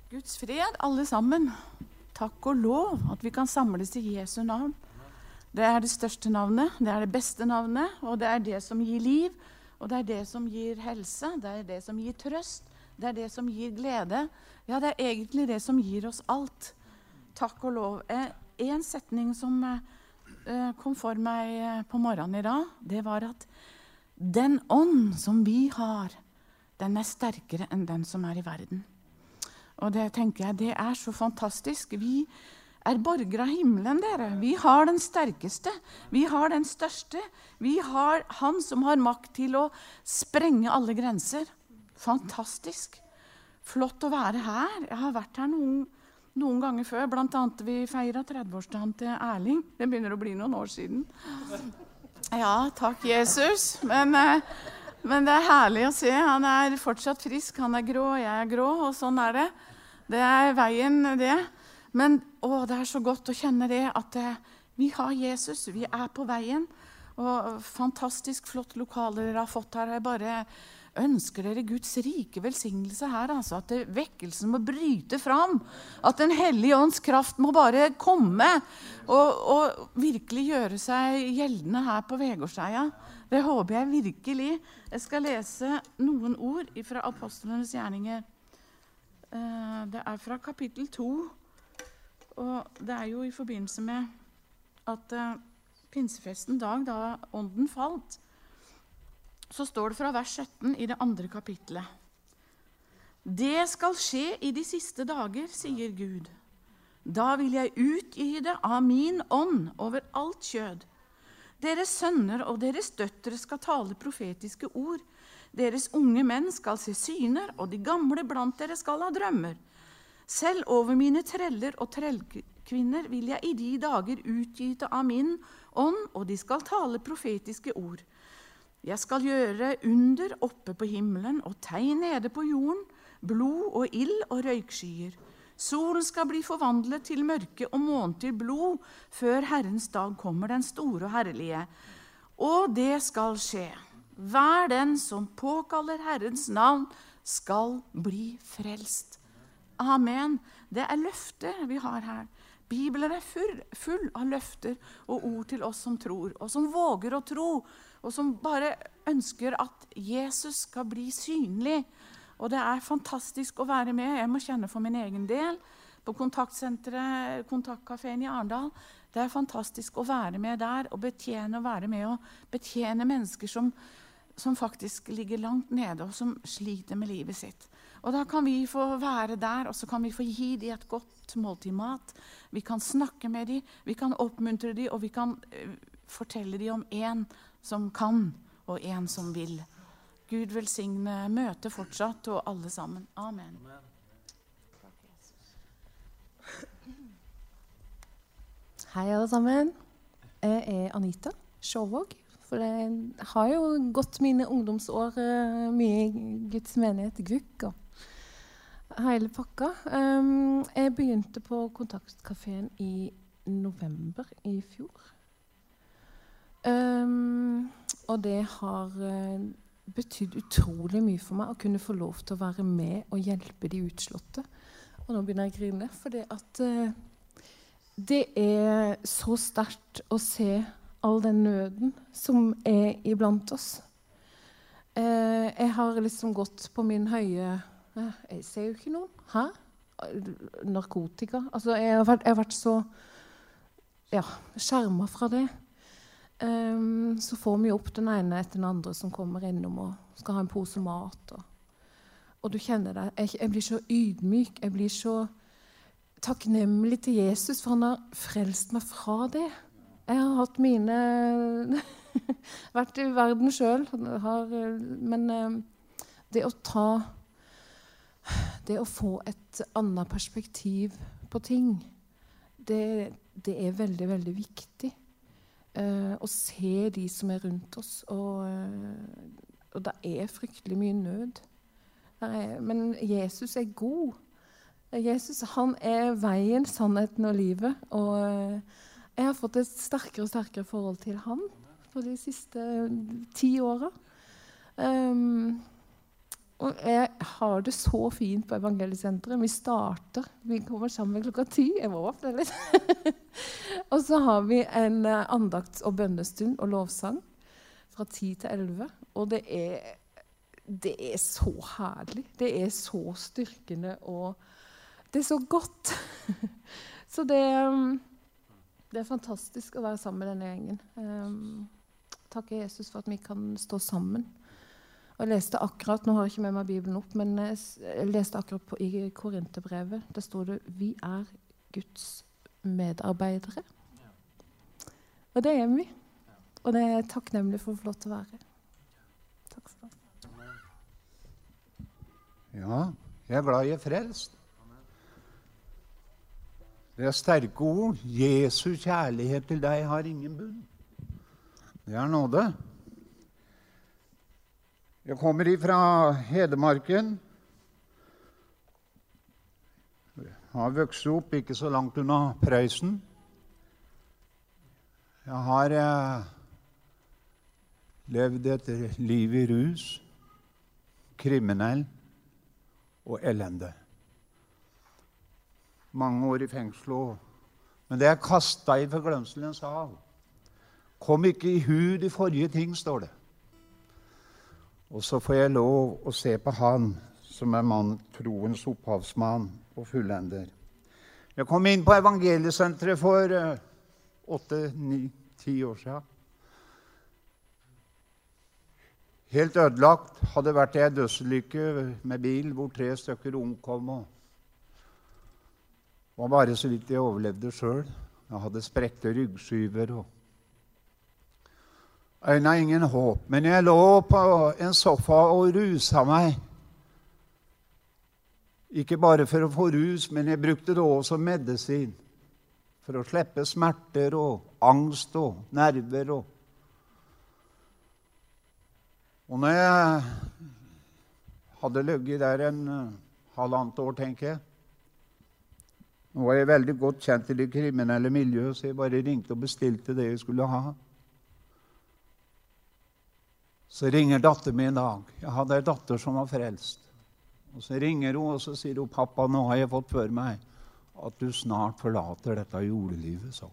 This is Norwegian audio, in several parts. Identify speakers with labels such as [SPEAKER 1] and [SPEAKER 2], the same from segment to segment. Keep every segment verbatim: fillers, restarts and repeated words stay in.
[SPEAKER 1] Guds fred, alle sammen. Takk og lov at vi kan samles i Jesu navn. Det er det største navnet, det er det beste navnet, og det er det som gir liv, og det er det som gir helse, det er det som gir trøst, det er det som gir glede. Ja, det er egentlig det som gir oss alt. Takk og lov. En setning som kom for meg på morgenen i dag, det var at den ånd som vi har, den er sterkere enn den som er i verden. Og det tenker jeg, det er så fantastisk. Vi er borgere av himmelen, dere. Vi har den sterkeste. Vi har den største. Vi har han som har makt til å sprenge alle grenser. Fantastisk. Flott å være her. Jeg har vært her noen, noen ganger før. Blant annet vi feiret trettiårsdagen til Erling. Det begynner å bli noen år siden. Ja, takk Jesus. Men... Men det er herlig å se. Han er fortsatt frisk, han er grå, jeg er grå, og sånn er det. Det er veien, det. Men å, det er så godt å kjenne det, at det, vi har Jesus, vi er på veien. Og fantastisk flott lokale dere har fått her. Jeg bare ønsker dere Guds rike velsignelse her, altså. At det, vekkelsen må bryte fram. At den hellige ånds kraft må bare komme og, og virkelig gjøre seg gjeldende her på Vegårseia. Det håper jeg virkelig. Jeg skal lese noen ord fra Apostlenes gjerninger. Det er fra kapittel to, og det er jo i forbindelse med at pinsefesten dag, da ånden falt, så står det fra vers sytten i det andre kapittelet. Det skal skje i de siste dager, sier Gud. Da vil jeg utgyte av min ånd over alt kjød. Deres sønner og deres døtre skal tale profetiske ord. Deres unge menn skal se syner, og de gamle blant dere skal ha drømmer. Selv over mine treller og trellkvinner vil jeg i de dager utgyte av min ånd, og de skal tale profetiske ord. Jeg skal gjøre under oppe på himmelen og tegn nede på jorden, blod og ild og røykskyer. Solen skal bli forvandlet til mørke og månen til blod, før Herrens dag kommer den store og herlige. Og det skal skje. Hver den som påkaller Herrens navn, skal bli frelst. Amen. Det er løfter vi har her. Bibelen er full, full av løfter og ord til oss som tror, og som våger å tro, og som bare ønsker at Jesus skal bli synlig. Og det er fantastisk å være med. Jeg må kjenne for min egen del på kontaktsenteret, kontaktkaféen i Arendal. Det er fantastisk å være med der og betjene og være med og betjene mennesker som, som faktisk ligger langt nede og som sliter med livet sitt. Og da kan vi få være der, og så kan vi få gi dem et godt måltid mat. Vi kan snakke med dem, vi kan oppmuntre dem, og vi kan uh, fortelle dem om en som kan, og en som vil. Gud velsigne møtet fortsatt, og alle sammen. Amen. Amen.
[SPEAKER 2] Hei alle sammen. Jeg er Anita Sjåvåg. For jeg har jo gått mine ungdomsår mye i Guds menighet, G U K, og hele pakka. Um, jeg begynte på kontaktkaféen i november i fjor. Um, og det har... Uh, betydd utrolig mye for meg å kunne få lov til å være med og hjelpe de utslåtte. Og nå begynner jeg å grine, for det at uh, det er så sterkt å se all den nøden som er iblant oss. Uh, jeg har liksom gått på min høye... Uh, jeg ser jo ikke noen. Hæ? Narkotika. Altså, jeg har vært, jeg har vært så ja, skjermet fra det. Um, så får vi opp den ene etter den andre som kommer innom og skal ha en pose mat. Og, og du kjenner det. Jeg, jeg blir så ydmyk. Jeg blir så takknemlig til Jesus, for han har frelst meg fra det. Jeg har hatt mine... vært i verden selv. Har, men um, det å ta... Det å få et annet perspektiv på ting, det, det er veldig, veldig viktig. Uh, å se de som er rundt oss, og, uh, og det er fryktelig mye nød. Er, men Jesus er god. Jesus, han er veien, sannheten og livet, og uh, jeg har fått et sterkere og sterkere forhold til han for de siste ti årene. Um, Og jeg har det så fint på Evangeliesenteret. Vi starter, vi kommer sammen klokka ti. Jeg må åpne litt. Og så har vi en andakts- og bønnestund og lovsang fra ti til elleve. Og det er, det er så herlig. Det er så styrkende, og det er så godt. Så det, det er fantastisk å være sammen med denne gjengen. Um, takke Jesus for at vi kan stå sammen. Og jeg leste akkurat, nå har jeg ikke med meg Bibelen opp, men jeg leste akkurat på, i Korinterbrevet, der står det, vi er Guds medarbeidere. Og det er vi. Og det er jeg takknemlig for å få lov til å være. Takk for det.
[SPEAKER 3] Ja, jeg er glad jeg er frelst. Det er sterke ord. Jesu kjærlighet til deg har ingen bunn. Det er nåde. Jeg kommer ifra Hedmarken. Jeg har vokst opp ikke så langt unna Prøysen. Jeg har eh, levd et liv i rus, kriminell og elende. Mange år i fengsel. Men det er kastet i forglemselens hav. Kom ikke i hu de forrige ting, står det. Og så får jeg lov å se på han som er mann, troens opphavsmann og fullender. Jeg kom inn på Evangeliesenteret for uh, åtte, ni, ti år siden. Helt ødelagt. Hadde vært i en dødsulykke med bil hvor tre stykker omkom. Og var bare så vidt jeg overlevde selv. Jeg hadde sprekte ryggskyver og øyne har ingen håp, men jeg lå på en sofa og rusa meg. Ikke bare for å få rus, men jeg brukte det også som medisin. For å slippe smerter og angst og nerver. Og, og når jeg hadde ligget der en uh, halvannet år, tenker jeg, nå var jeg veldig godt kjent i det kriminelle miljøet, så jeg bare ringte og bestilte det jeg skulle ha. Så ringer datter min en dag. Jeg hadde en datter som var frelst. Og så ringer hun, og så sier hun, pappa, nå har jeg fått for meg at du snart forlater dette jordelivet, så.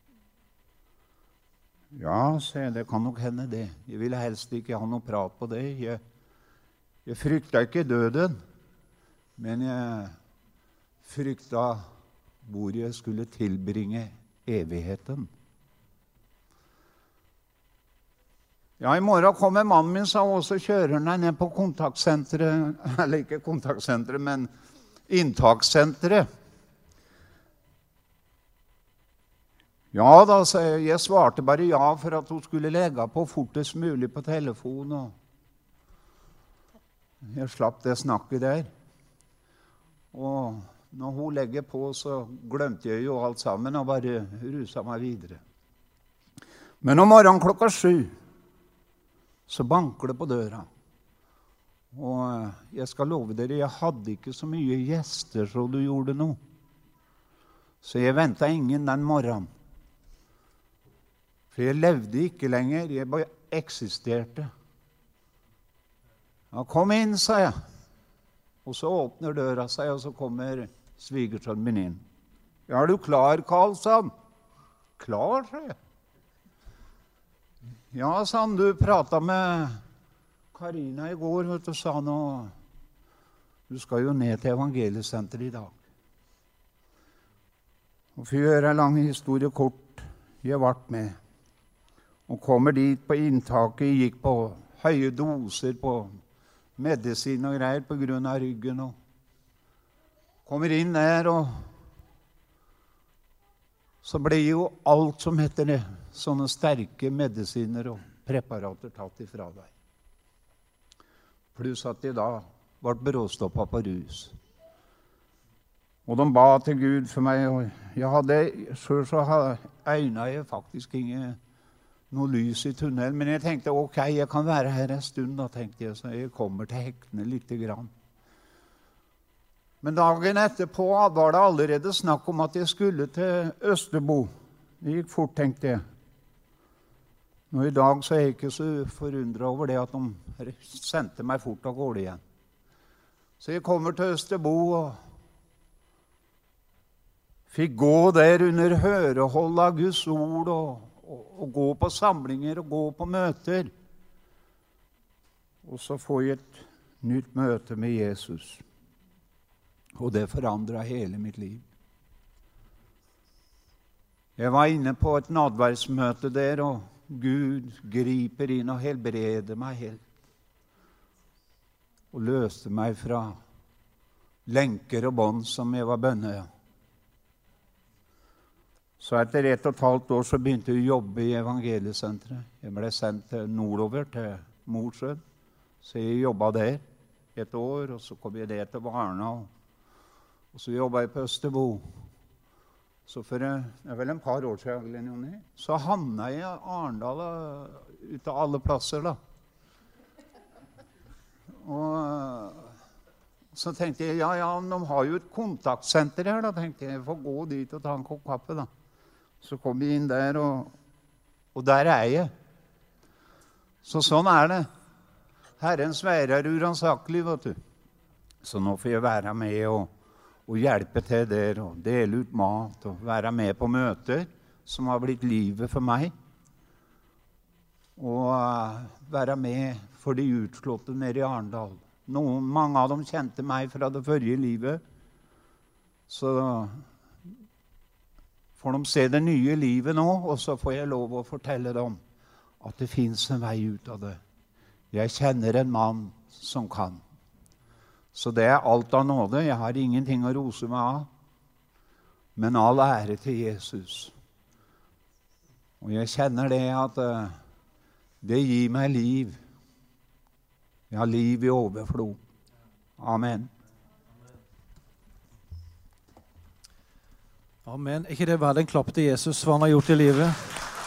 [SPEAKER 3] Ja, så det kan nok hende det. Jeg ville helst ikke ha noe prat på det. Jeg, jeg frykta ikke døden, men jeg frykta hvor jeg skulle tilbringe evigheten. Ja, i morgen kommer mannen min, sa, og så kjører han ned på kontaktsenteret, eller ikke kontaktsenteret, men inntakssenteret. Ja da, så jeg svarte bare ja for at hun skulle legge på fortest mulig på telefon, og jeg slapp det snakket der. Og når hun legger på, så glemte jeg jo alt sammen og bare rusa meg videre. Men om morgenen klokka sju, så banker det på døra. Og jeg skal love dere, jeg hadde ikke så mye gjester så du gjorde noe. Så jeg ventet ingen den morgenen. For jeg levde ikke lenger, jeg bare eksisterte. Ja, kom inn, sa jeg. Og så åpner døra seg, og så kommer svigersønnen min inn. Ja, er du klar, Karl, sa han. Klar, sa jeg. Ja, sa han, du pratet med Karina i går, vet du, sa han, og du skal jo ned til Evangeliesenteret i dag. Og for å gjøre en lang historie kort, jeg ble med. Og kommer dit på inntaket, gikk på høye doser på medisin og greier på grunn av ryggen, og kommer inn der, og så blir jo alt som heter det, sånne sterke medisiner og preparater tatt ifra deg. Pluss at de da ble bråstoppet på rus. Og de ba til Gud for meg, og jeg hadde, selv så øynene jeg faktisk ikke noe lys i tunnelen, men jeg tenkte, ok, jeg kan være her en stund, da tenkte jeg, så jeg kommer til hektene litt grann. Men dagen etterpå var det allerede snakk om at jeg skulle til Østerbo. Det gikk fort, tenkte jeg. Nå i dag så er jeg ikke så forundret over det at de sendte meg fort av gårde igjen. Så jeg kommer til Østerbo og fikk gå der under hørehold av Guds ord og, og, og gå på samlinger og gå på møter. Og så får jeg et nytt møte med Jesus. Og det forandret hele mitt liv. Jeg var inne på et nadværsmøte der, og Gud griper inn og helbreder meg helt. Og løste meg fra lenker og bånd som jeg var bønnet. Så etter ett og et halvt år så begynte jeg å jobbe i evangeliesenteret. Jeg ble sendt nordover til Mosjøen, så jeg jobbet der et år, og så kom jeg der til Varna, og så jobbet jeg på Østerbo. Så for det er vel en par år siden, så havnet jeg i Arendal ut av alle plasser da. Og så tenkte jeg, ja, ja, de har jo et kontaktsenter her da, tenkte jeg, jeg får gå dit og ta en kopp kaffe da. Så kom jeg inn der, og, og der er jeg. Så sånn er det. Herrens veier er uransakelig, vet du. Så nå får jeg være med og, og hjelpe til der, og dele ut mat, og være med på møter som har blitt livet for meg. Og uh, være med for de utslåtte nede i Arendal. Noen, mange av dem kjente meg fra det forrige livet. Så får de se det nye livet nå, og så får jeg lov å fortelle dem at det finnes en vei ut av det. Jeg kjenner en mann som kan. Så det er alt av nåde. Jeg har ingenting å rose meg av. Men all ære til Jesus. Og jeg kjenner det at uh, det gir meg liv. Jeg har liv i overflod. Amen.
[SPEAKER 4] Amen. Er ikke det verdt en klapp til Jesus, hva han har gjort i livet?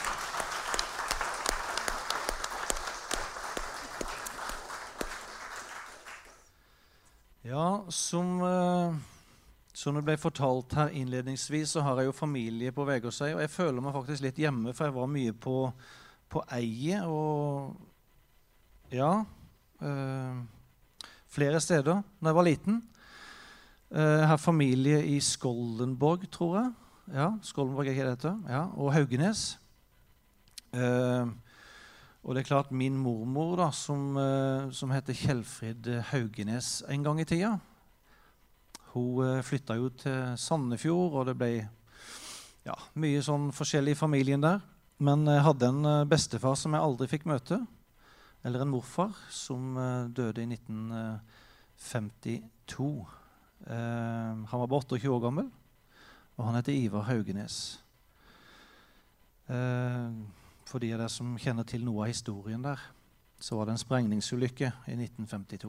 [SPEAKER 4] Ja, som, uh, som det ble fortalt her innledningsvis, så har jeg jo familie på Vegårshei, og jeg føler meg faktisk litt hjemme, for jeg var mye på, på Eie, og ja, uh, flere steder da jeg var liten. Uh, jeg har familie i Skollenborg, tror jeg. Ja, Skollenborg er ikke dette. Ja, og Haugenes. Uh, og det er klart min mormor, da, som, uh, som heter Kjellfrid Haugenes en gang i tida. Hun uh, flyttet jo til Sandefjord, og det ble ja, mye sånn forskjellig i familien der. Men jeg hadde en uh, bestefar som jeg aldri fikk møte, eller en morfar, som uh, døde i nitten femtito. Uh, han var bare tjueåtte år gammel, og han heter Ivar Haugenes. Uh, for de av dere som kjenner til noe av historien der, så var det en sprengningsulykke i nitten femtito.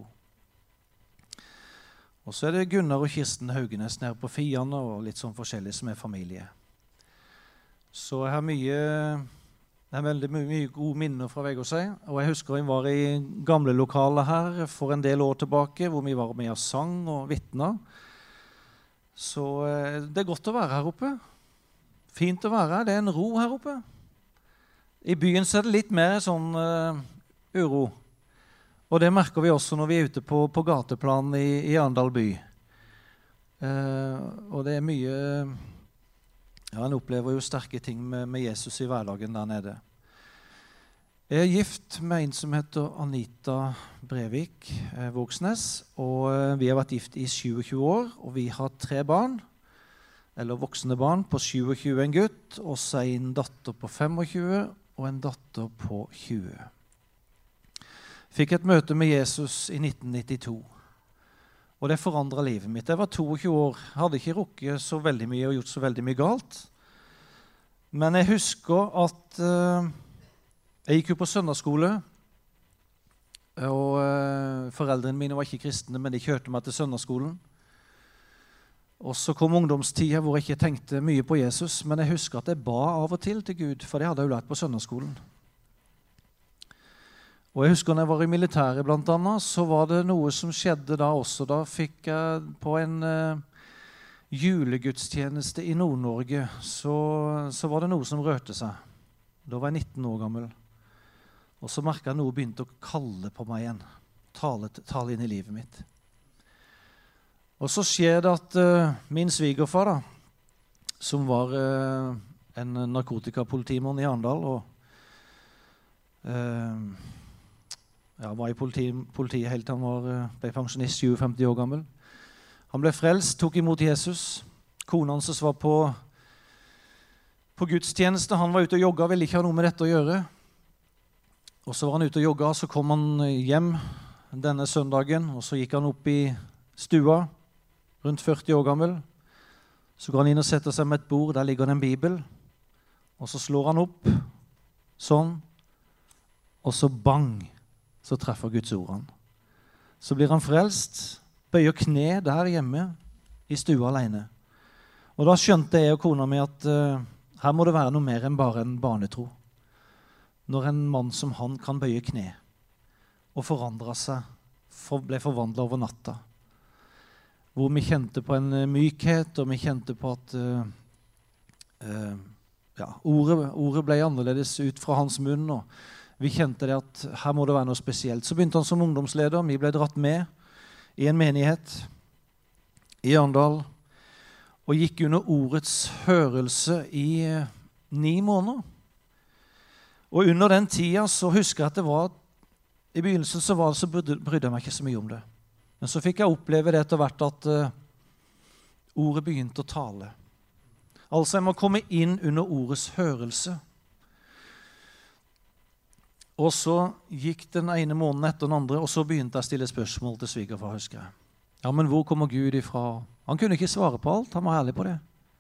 [SPEAKER 4] Og så er det Gunnar og Kirsten Haugenes nede på Fiane, og litt sånn forskjellig som er familie. Så jeg har mye, det er veldig mye, mye gode minner fra Vegårshei, og jeg husker jeg var i gamle lokaler her for en del år tilbake, hvor vi var med og sang og vittna. Så det er godt å være her oppe. Fint å være her. Det er en ro her oppe. I byen så er det litt mer sånn uh, uro. Og det merker vi også når vi er ute på, på gateplan i, i Arendal by. Uh, og det er mye... Ja, en opplever jo sterke ting med, med Jesus i hverdagen der nede. Jeg er gift med en som heter Anita Brevik eh, Vågsnes, og eh, vi har vært gift i tjueåtte år, og vi har tre barn, eller voksne barn, på tjueåtte, en gutt, og så en datter på tjuefem, og en datter på tjue. Fikk et møte med Jesus i nitten nittito, og det forandret livet mitt. Jeg var tjueto år, hadde ikke rukket så veldig mye og gjort så veldig mye galt, men jeg husker at... Eh, Jeg gikk jo på søndagsskole, og uh, foreldrene mine var ikke kristne, men de kjørte meg til søndagsskolen. Og så kom ungdomstida hvor jeg ikke tenkte mye på Jesus, men jeg husker at jeg ba av og til til Gud, for det hadde jeg jo lært på søndagsskolen. Og jeg husker når jeg var i militæret blant annet, så var det noe som skjedde da også. Da fikk jeg på en uh, julegudstjeneste i Nord-Norge, så, så var det noe som rørte seg. Da var jeg nitten år gammel. Og så merket jeg noe begynte å kalle på meg igjen. Tale, tale inn i livet mitt. Og så skjer det at uh, min svigerfar, da, som var uh, en narkotikapolitimann i Arendal, og uh, ja, var i politi, politiet helt til han var, uh, ble pensjonist, syvogfemti år gammel. Han ble frelst, tok imot Jesus. Kona hans var på, på gudstjeneste. Han var ute og jogga, ville ikke ha noe med dette å gjøre. Og så var han ute og jogga, så kom han hjem denne søndagen, og så gikk han opp i stua, rundt førti år gammel. Så går han inn og setter seg med et bord, der ligger det en bibel, og så slår han opp, sånn, og så bang, så treffer Guds ord han. Så blir han frelst, bøyer kne der hjemme, i stua alene. Og da skjønte jeg og kona mi at uh, her må det være noe mer enn bare en barnetro. Når en mann som han kan bøye kne og forandre seg, for, ble forvandlet over natta. Hvor vi kjente på en mykhet, og vi kjente på at uh, uh, ja, ordet, ordet ble annerledes ut fra hans munn, og vi kjente det at her må det være noe spesielt. Så begynte han som ungdomsleder, vi ble dratt med i en menighet i Arendal, og gikk under ordets hørelse i uh, ni måneder. Og under den tida så husker jeg at det var, i begynnelsen så, var, så brydde, brydde jeg meg ikke så mye om det. Men så fikk jeg oppleve det etter hvert at uh, ordet begynte å tale. Altså jeg må komme inn under ordets hørelse. Og så gikk den ene måneden etter den andre, og så begynte jeg å stille spørsmål til svigerfar, husker jeg. Ja, men hvor kommer Gud ifra? Han kunne ikke svare på alt, han var ærlig på det.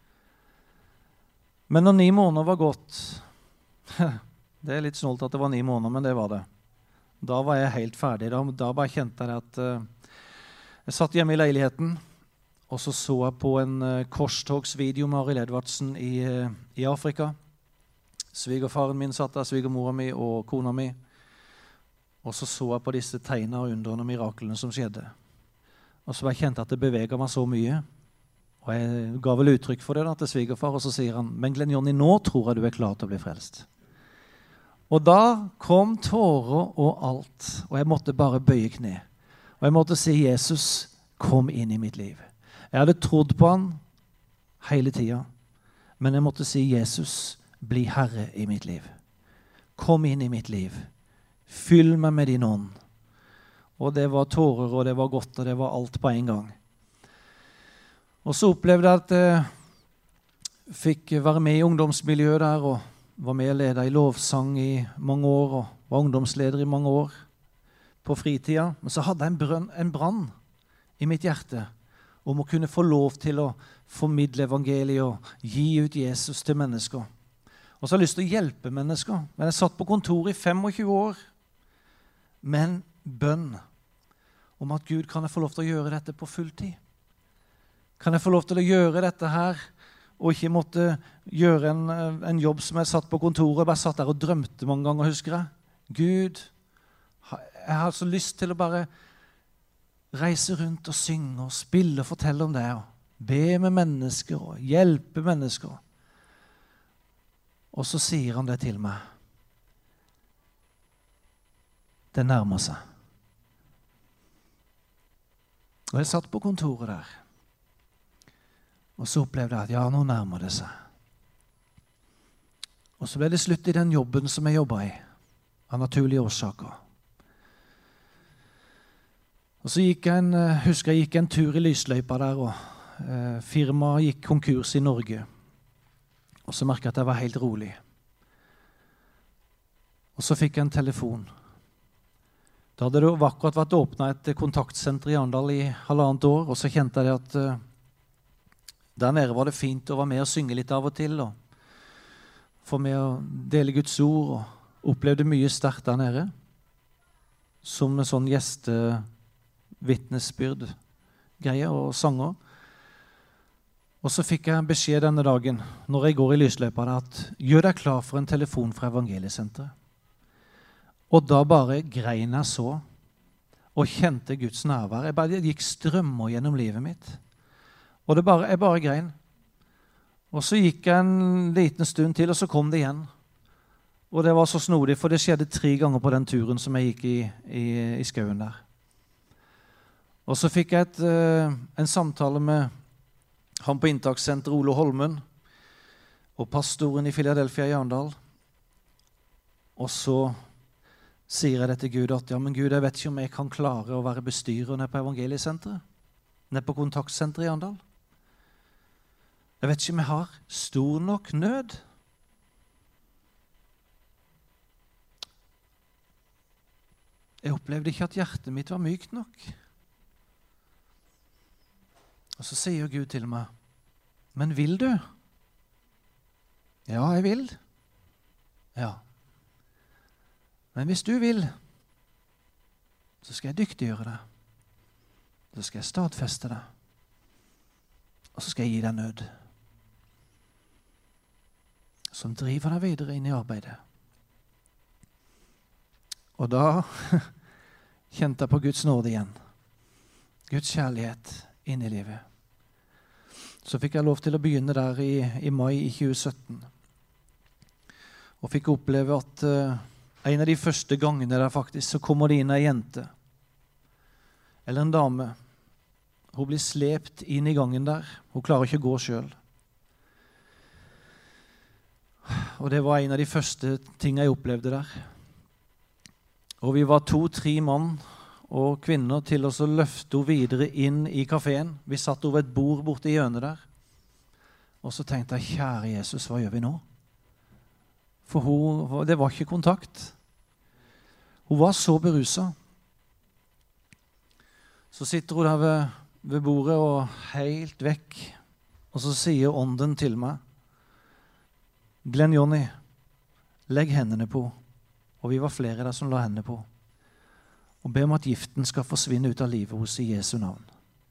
[SPEAKER 4] Men når ni måneder var gått, det er litt snålt at det var ni måneder, men det var det. Da var jeg helt ferdig. Da, da bare kjente jeg at uh, jeg satt hjemme i leiligheten, og så så jeg på en uh, korstogsvideo med Arild Edvardsen i, uh, i Afrika. Svigerfaren min satt der, svigermora mi og kona mi. Og så så jeg på disse tegnene og undrene og miraklene som skjedde. Og så bare kjente jeg at det beveget meg så mye. Og jeg ga vel uttrykk for det da, til svigerfar, og så sier han, men Glenn Jonny, nå tror jeg du er klar til å bli frelst. Og da kom tårer og alt, og jeg måtte bare bøye kne. Og jeg måtte si, Jesus, kom inn i mitt liv. Jeg hadde trodd på han hele tiden, men jeg måtte si, Jesus, bli herre i mitt liv. Kom inn i mitt liv. Fyll meg med din ånd. Og det var tårer, og det var godt, og det var alt på en gang. Og så opplevde jeg at jeg fikk være med i ungdomsmiljøet der, og var med og ledet i lovsang i mange år, og var ungdomsleder i mange år på fritida. Men så hadde jeg en, brønn, en brann i mitt hjerte om å kunne få lov til å formidle evangeliet og gi ut Jesus til mennesker. Og så har jeg lyst til å hjelpe mennesker. Men jeg satt på kontoret i tjuefem år med en bønn om at Gud, kan jeg få lov til å gjøre dette på fulltid? Kan jeg få lov til å gjøre dette her og ikke måtte gjøre en, en jobb som jeg satt på kontoret, bare satt der og drømte mange ganger, husker jeg. Gud, jeg har så lyst til å bare reise rundt og synge og spille og fortelle om det, og be med mennesker og hjelpe mennesker. Og så sier han det til meg. Det nærmer seg. Og jeg satt på kontoret der. Og så opplevde jeg at ja, nå nærmer det seg. Og så ble det slutt i den jobben som jeg jobbet i, av naturlige årsaker. Og så gikk jeg en, husker jeg gikk en tur i lysløypa der, og eh, firmaet gikk konkurs i Norge. Og så merket jeg at jeg var helt rolig. Og så fikk jeg en telefon. Da hadde det akkurat vært åpnet et kontaktsenter i Arendal i halvannet år, og så kjente jeg at eh, der nede var det fint å være med og synge litt av og til, og få med å dele Guds ord, og opplevde mye sterkt der nede, som en sånn gjestevittnesbyrd greie og sanger. Og så fikk jeg beskjed denne dagen, når jeg går i lysløypa, at gjør deg klar for en telefon fra Evangeliesenteret. Og da bare grein jeg så, og kjente Guds nærvær. Jeg bare gikk strømmer gjennom livet mitt. Og det bare, jeg bare grein. Og så gikk jeg en liten stund til, og så kom det igjen. Og det var så snodig, for det skjedde tre ganger på den turen som jeg gikk i, i, i skauen der. Og så fikk jeg et, uh, en samtale med han på inntakssenteret, Ole Holmen, og pastoren i Philadelphia i Arendal. Og så sier jeg det til Gud at ja, men Gud, jeg vet ikke om jeg kan klare å være bestyrer nede på evangeliesenteret, nede på kontaktsenteret i Arendal. Jeg vet ikke om jeg har stor nok nød. Jeg opplevde ikke at hjertet mitt var mykt nok. Og så sier Gud til meg, men vil du? Ja, jeg vil. Ja. Men hvis du vil, så skal jeg dyktiggjøre deg. Så skal jeg stadfeste deg. Og så skal jeg gi deg nød. Som driver deg videre inn i arbeidet. Og da kjente jeg på Guds nåde igjen. Guds kjærlighet inn i livet. Så fikk jeg lov til å begynne der i, i mai i tjue sytten. Og fikk oppleve at uh, en av de første gangene der faktisk så kommer det inn en jente. Eller en dame. Hun blir slept inn i gangen der. Hun klarer ikke å gå selv. Og det var en av de første tingene jeg opplevde der. Og vi var to-tre mann og kvinner til å løfte henne videre inn i kaféen. Vi satt over et bord borte i hjørnet der. Og så tenkte jeg, kjære Jesus, hva gjør vi nå? For hun, det var ikke kontakt. Hun var så beruset. Så sitter hun der ved, ved bordet og helt vekk. Og så sier ånden til meg, Glenn Jonny, legg hendene på. Og vi var flere der som la hendene på. Og be om at giften skal forsvinne ut av livet hos i Jesu navn.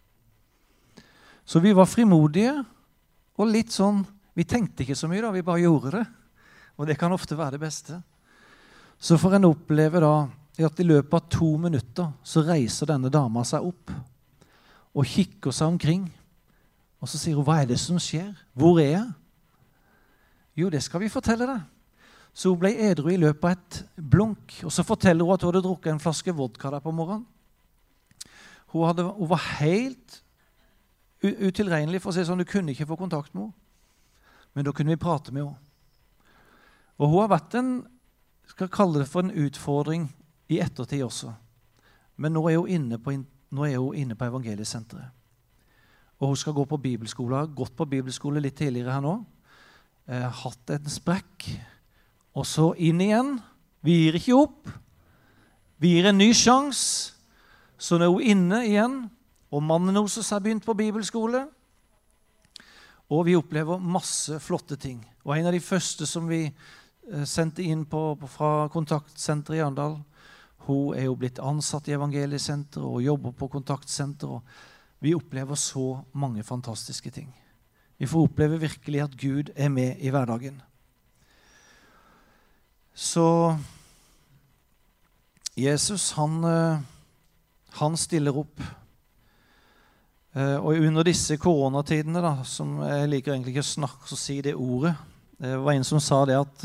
[SPEAKER 4] Så vi var frimodige, og litt sånn, vi tenkte ikke så mye da, vi bare gjorde det. Og det kan ofte være det beste. Så får en oppleve da, at i løpet av to minutter, så reiser denne dama seg opp, og kikker seg omkring, og så sier hun, hva er det som skjer? Hvor er jeg? Jo, det skal vi fortelle deg. Så hun ble edru i løpet av et blunk, og så forteller hun at hun hadde drukket en flaske vodka der på morgenen. Hun, hadde, hun var helt utilregnelig, for å si sånn, du kunne ikke få kontakt med henne. Men da kunne vi prate med henne. Og hun har vært en, skal kalle det for en utfordring i ettertid også. Men nå er hun inne på, nå er hun inne på evangeliesenteret. Og hun skal gå på bibelskole, har gått på bibelskole litt tidligere her nå. Eh, hatt en sprekk. Og så inn igjen. Vi gir ikke opp. Vi gir en ny sjans. Så nå er hun inne igjen. Og mannen hennes har begynt på bibelskole. Og vi opplever masse flotte ting. Og en av de første som vi sendte inn på, fra kontaktsenteret i Arendal, hun er jo blitt ansatt i evangeliesenteret og jobber på kontaktsenteret. Og vi opplever så mange fantastiske ting. Vi får oppleve virkelig at Gud er med i hverdagen. Så Jesus, han, han stiller opp. Og under disse koronatidene, da, som jeg liker egentlig ikke å snakke og si det ordet, det var en som sa det at,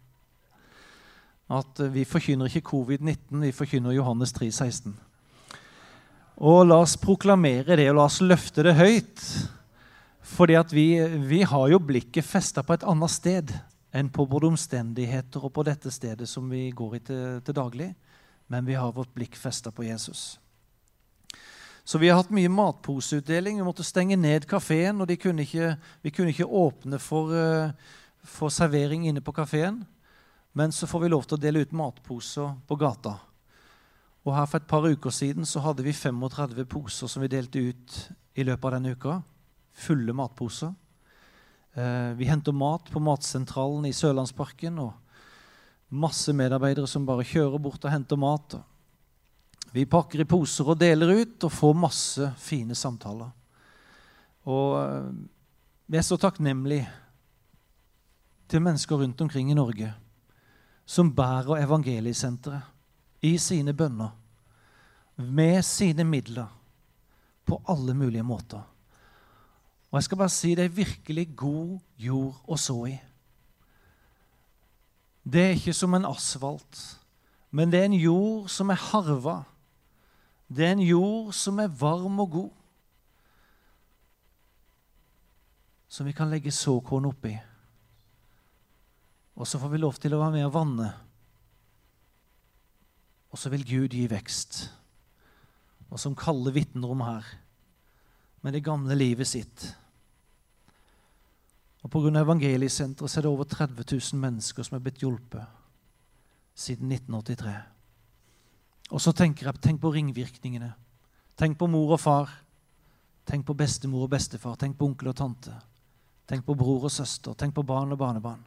[SPEAKER 4] at vi forkynner ikke covid nitten, vi forkynner Johannes tre seksten. Og la oss proklamere det, og la oss løfte det høyt. Fordi at vi, vi har jo blikket festet på et annet sted enn på både omstendigheter og på dette stedet som vi går i til, til daglig. Men vi har vårt blikk festet på Jesus. Så vi har hatt mye matposeutdeling. Vi måtte stenge ned kaféen, og de kunne ikke, vi kunne ikke åpne for, for servering inne på kaféen. Men så får vi lov til å dele ut matposer på gata. Og her for et par uker siden så hadde vi femogtredve poser som vi delte ut i løpet av denne uka. Fulle matposer. Vi henter mat på matsentralen i Sørlandsparken, og masse medarbeidere som bare kjører bort og henter mat. Vi pakker i poser og deler ut, og får masse fine samtaler. Og vi er så takknemlige til mennesker rundt omkring i Norge som bærer evangeliesenteret i sine bønner, med sine midler, på alle mulige måter. Og jeg skal bare si det er virkelig god jord å så i. Det er ikke som en asfalt, men det er en jord som er harva Det er en jord som er varm og god, som vi kan legge såkorn oppi. Og så får vi lov til å være med og vanne. Og så vil Gud gi vekst. Og som Kalle vitner om her, med det gamle livet sitt. Og på grunn av evangeliesenteret så er det over tretti tusen mennesker som er blitt hjulpet siden nitten åttitre. Og så tenker jeg, tenk på ringvirkningene. Tenk på mor og far. Tenk på bestemor og bestefar. Tenk på onkel og tante. Tenk på bror og søster. Tenk på barn og barnebarn.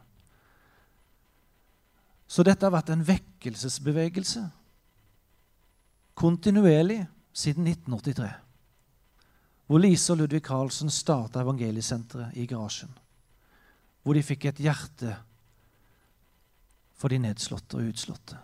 [SPEAKER 4] Så dette har vært en vekkelsesbevegelse. Kontinuerlig siden nitten åttitre. Hvor Lise og Ludvig Karlsen startet evangeliesenteret i garasjen. Hvor de fikk et hjerte for de nedslåtte og utslåtte.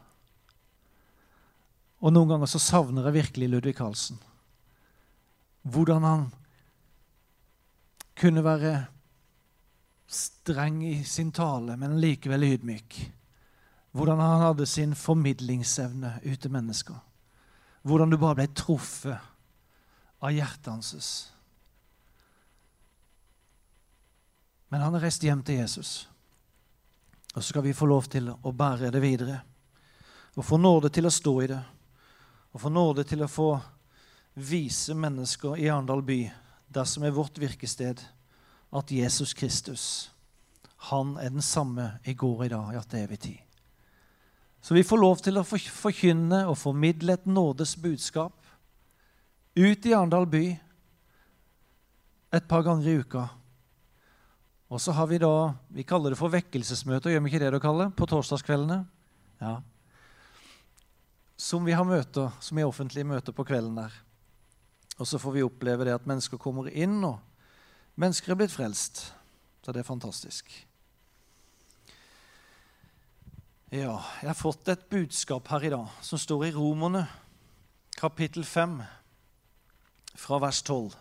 [SPEAKER 4] Og noen ganger så savner jeg virkelig Ludvig Karlsen. Hvordan han kunne være streng i sin tale, men likevel ydmyk. Hvordan han hadde sin formidlingsevne ut til mennesker. Hvordan du bare ble truffet av hjertet hans. Men han er reist hjem til Jesus. Og så skal vi få lov til å bære det videre. Og få nåde til å stå i det. Og få nåde til å få vise mennesker i Arendal by, der som er vårt virkested, at Jesus Kristus, han er den samme i går, i dag, i at evig tid. Så vi får lov til å forkynne og formidle et nådes budskap ut i Arendal by et par ganger i uka. Og så har vi da, vi kaller det for vekkelsesmøter, gjør vi ikke det du kaller, på torsdagskveldene? Ja. Som vi har møter, som er offentlige møter på kvelden der. Og så får vi oppleve det at mennesker kommer inn, og mennesker er blitt frelst. Så det er fantastisk. Ja, jeg har fått et budskap her i dag, som står i Romerne, kapittel fem, fra vers tolv.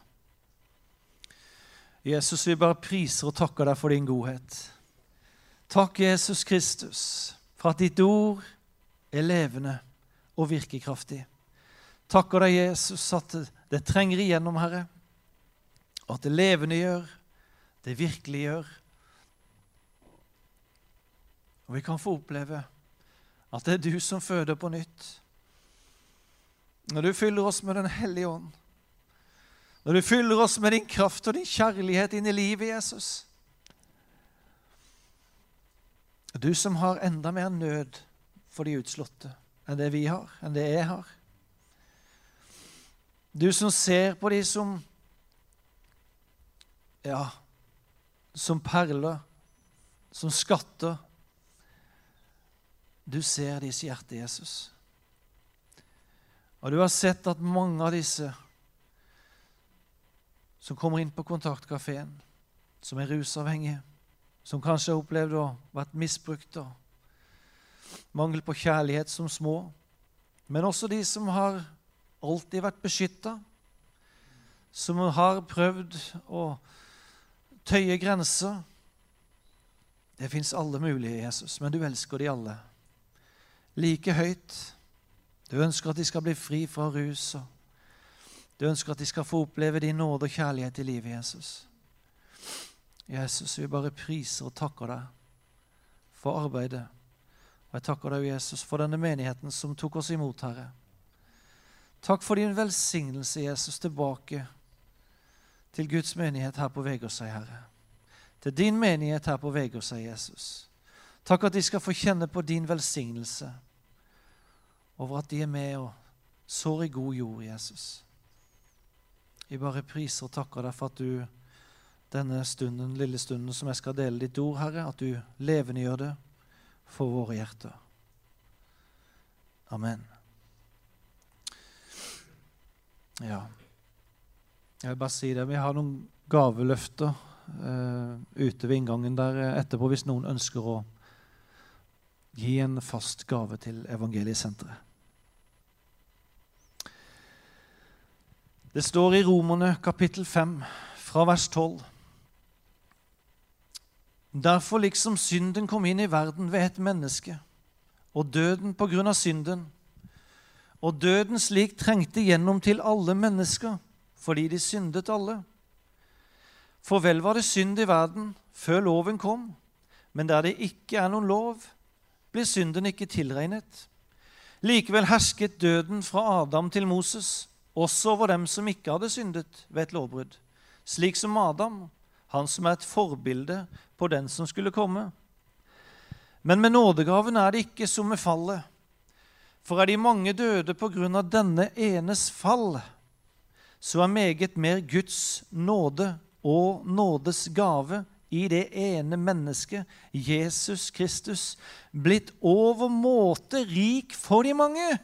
[SPEAKER 4] Jesus, vi bare priser og takker deg for din godhet. Takk, Jesus Kristus, for at ditt ord er levende og virkekraftig. Takker deg, Jesus, at det trenger igjennom, Herre, og at det levende gjør, det virkelig gjør. Og vi kan få oppleve at det er du som føder på nytt. Når du fyller oss med den hellige ånd, når du fyller oss med din kraft og din kjærlighet inn i livet, Jesus. Du som har enda mer nød for de utslåtte enn det vi har, enn det jeg har. Du som ser på de som, ja, som perler, som skatter. Du ser disse hjerte, Jesus. Og du har sett at mange av disse som kommer inn på kontaktkaféen, som er rusavhengige, som kanskje har opplevd å vært misbrukt og mangel på kjærlighet som små, men også de som har alltid vært beskyttet, som har prøvd å tøye grenser. Det finnes alle mulige, Jesus, men du elsker de alle. Like høyt. Du ønsker at de skal bli fri fra rus, og du ønsker at de skal få oppleve din nåde og kjærlighet i livet, Jesus. Jesus, vi bare priser og takker deg for arbeidet. Og jeg takker deg, Jesus, for denne menigheten som tok oss imot, Herre. Takk for din velsignelse, Jesus, tilbake til Guds menighet her på Vegårshei, Herre. Til din menighet her på Vegårshei, Jesus. Takk at de skal få kjenne på din velsignelse over at de er med og sår i god jord, Jesus. Vi bare priser og takker deg for at du denne stunden, lille stunden som jeg skal dele ditt ord, Herre, at du levende gjør det for våre hjerter. Amen. Ja, jeg vil bare si det. Vi har noen gaveløfter uh, ute ved inngangen der etterpå, hvis noen ønsker å gi en fast gave til evangeliesenteret. Det står i Romerne kapittel fem, fra vers tolv. Derfor liksom synden kom inn i verden ved et menneske, og døden på grunn av synden, og døden slik trengte gjennom til alle mennesker, fordi de syndet alle. For vel var det synd i verden før loven kom, men der det ikke er noen lov, blir synden ikke tilregnet. Likevel hersket døden fra Adam til Moses, også over dem som ikke hadde syndet ved et lovbrudd, slik som Adam, han som er et forbilde på den som skulle komme. Men med nådegaven er det ikke som med fallet, for er de mange døde på grunn av denne enes fall, så er meget mer Guds nåde og nådes gave i det ene mennesket, Jesus Kristus, blitt overmåte rik for de mange.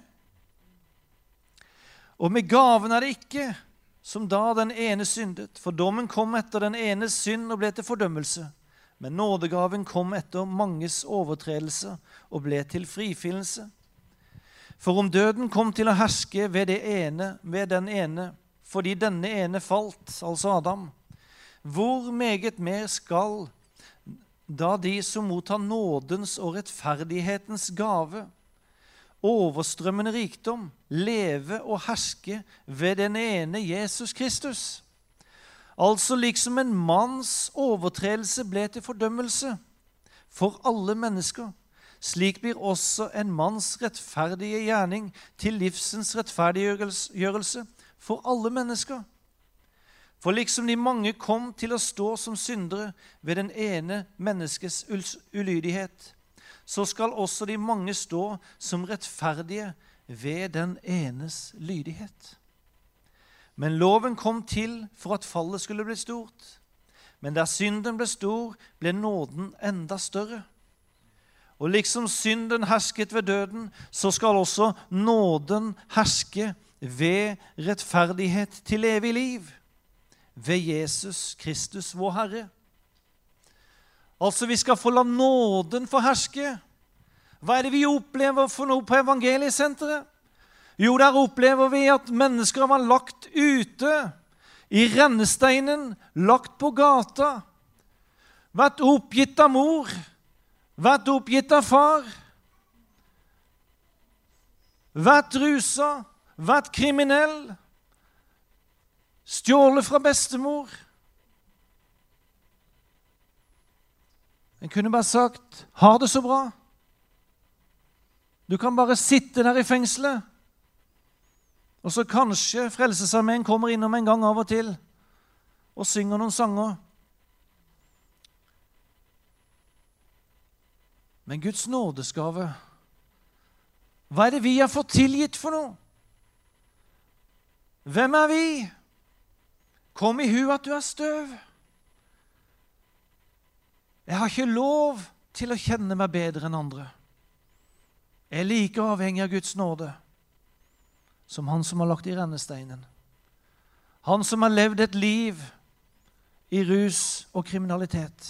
[SPEAKER 4] Og med gaven er det ikke, som da den ene syndet, for dommen kom etter den enes synd og ble til fordømmelse. Men nådegaven kom etter manges overtredelser og ble til frifinnelse. For om døden kom til å herske ved, det ene, ved den ene, fordi denne ene falt, altså Adam, hvor meget mer skal da de som mottar nådens og rettferdighetens gave, overstrømmende rikdom, leve og herske ved den ene Jesus Kristus? Altså liksom en manns overtredelse ble til fordømmelse for alle mennesker, slik blir også en manns rettferdige gjerning til livsens rettferdiggjørelse for alle mennesker. For liksom de mange kom til å stå som syndere ved den ene menneskes ulydighet, så skal også de mange stå som rettferdige ved den enes lydighet. Men loven kom til for at fallet skulle bli stort. Men der synden ble stor, ble nåden enda større. Og liksom synden hersket ved døden, så skal også nåden herske ved rettferdighet til evig liv, ved Jesus Kristus, vår Herre. Altså, vi skal få la nåden få herske. Hva er det vi opplever for noe på evangeliesenteret? Jo, der opplever vi at mennesker var lagt ute i rennesteinen, lagt på gata, vært oppgitt av mor, vært oppgitt av far, vært rusa, vært kriminell, stjålet fra bestemor. En kunne bare sagt, ha det så bra. Du kan bare sitte der i fengselet, og så kanskje Frelsesarmeen kommer innom en gang av og til og synger noen sanger. Men Guds nådesgave, hva er det vi har fått tilgitt for noe? Hvem er vi? Kom i hu at du er støv. Jeg har ikke lov til å kjenne meg bedre enn andre. Jeg er like avhengig av Guds nåde som han som har lagt i rennesteinen. Han som har levd et liv i rus og kriminalitet.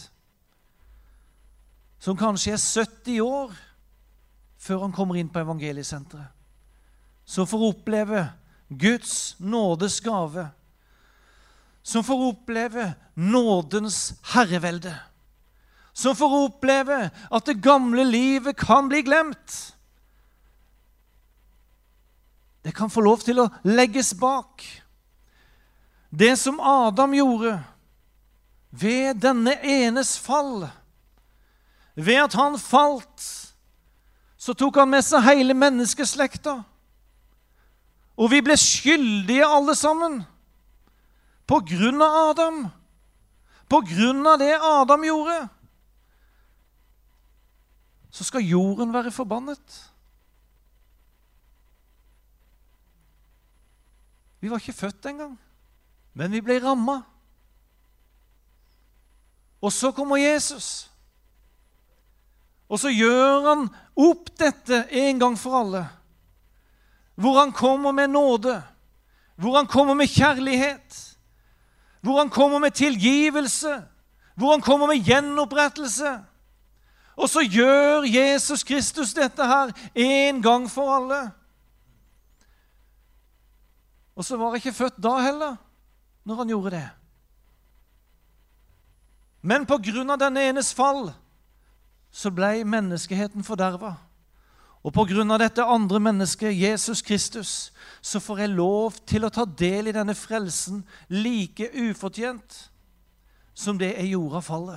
[SPEAKER 4] Som kanskje er sytti år før han kommer inn på evangeliesenteret. Så får oppleve Guds nådes gave. Som får oppleve nådens herrevelde. Som får oppleve at det gamle livet kan bli glemt. Det kan få lov til å legges bak. Det som Adam gjorde ved denne enes fall, ved at han falt, så tok han med seg hele menneskeslekta. Og vi ble skyldige alle sammen på grunn av Adam. På grunn av det Adam gjorde. Så skal jorden være forbannet. Vi var ikke født engang, men vi ble rammet. Og så kommer Jesus. Og så gjør han opp dette en gang for alle. Hvor han kommer med nåde. Hvor han kommer med kjærlighet. Hvor han kommer med tilgivelse. Hvor han kommer med gjenopprettelse. Og så gjør Jesus Kristus dette her en gang for alle. Og så var jeg ikke født da heller, når han gjorde det. Men på grunn av denne enes fall, så ble menneskeheten fordervet. Og på grunn av dette andre mennesket, Jesus Kristus, så får jeg lov til å ta del i denne frelsen like ufortjent som det jeg gjorde av fallet.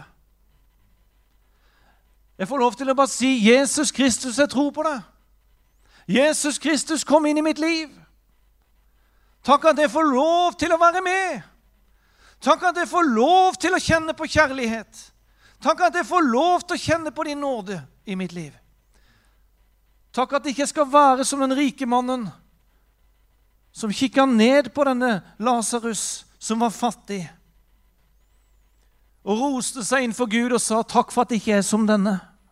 [SPEAKER 4] Jeg får lov til å bare si, Jesus Kristus, jeg tror på det. Jesus Kristus kom inn i mitt liv. Takk at jeg får lov til å være med. Takk at jeg får lov til å kjenne på kjærlighet. Takk at jeg får lov til å kjenne på din nåde i mitt liv. Takk at jeg ikke skal være som den rike mannen som kikket ned på denne Lazarus som var fattig og roste seg inn for Gud og sa takk for at jeg ikke er som denne.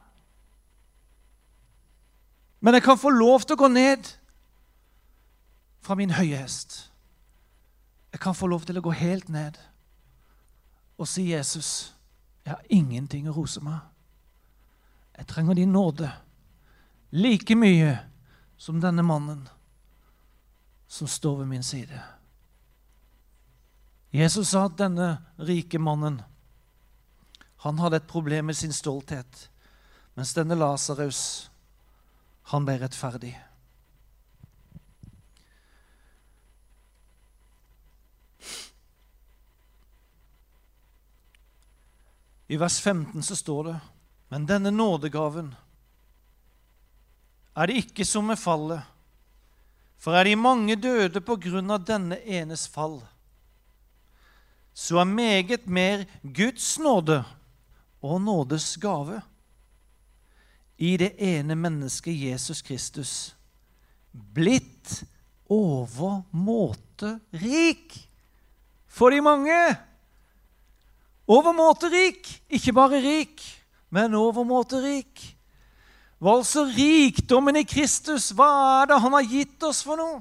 [SPEAKER 4] Men jeg kan få lov til å gå ned fra min høye hest. Jeg kan få lov til å gå helt ned og si Jesus, jeg har ingenting å rose meg. Jeg trenger din nåde. Like mye som denne mannen som står ved min side. Jesus sa at denne rike mannen, han hadde et problem med sin stolthet, mens denne Lazarus, han ble rettferdig. I vers femten så står det, men denne nådegaven er det ikke som med fallet, for er de mange døde på grunn av denne enes fall, så er meget mer Guds nåde og nådes gave i det ene mennesket Jesus Kristus blitt overmåte rik for de mange. Overmåte rik, ikke bare rik, men overmåte rik. Hva altså rikdommen i Kristus, hva er det han har gitt oss for noe?